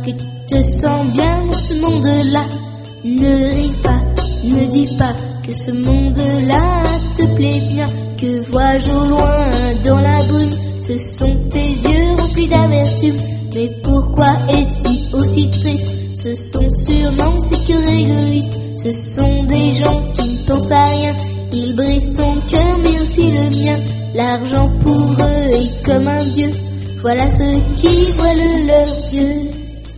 que tu te sens bien dans ce monde-là. Ne ris pas, ne dis pas que ce monde-là te plaît bien. Que vois-je au loin dans la brume? Ce sont tes yeux remplis d'amertume. Mais pourquoi es-tu aussi triste? Ce sont sûrement ces cœurs égoïstes. Ce sont des gens qui ne pensent à rien. Ils brisent ton cœur mais aussi le mien. L'argent pour eux est comme un dieu. Voilà ceux qui voilent leurs yeux.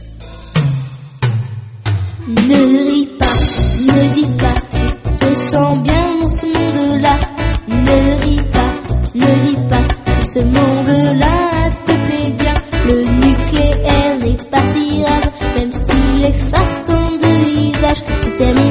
Ne ris pas, ne dis pas que tu te sens bien dans ce monde-là. Ne ris pas, ne dis pas que ce monde-là te plaît bien. Le nucléaire n'est pas si grave, même s'il efface tant de visages. C'est terminé.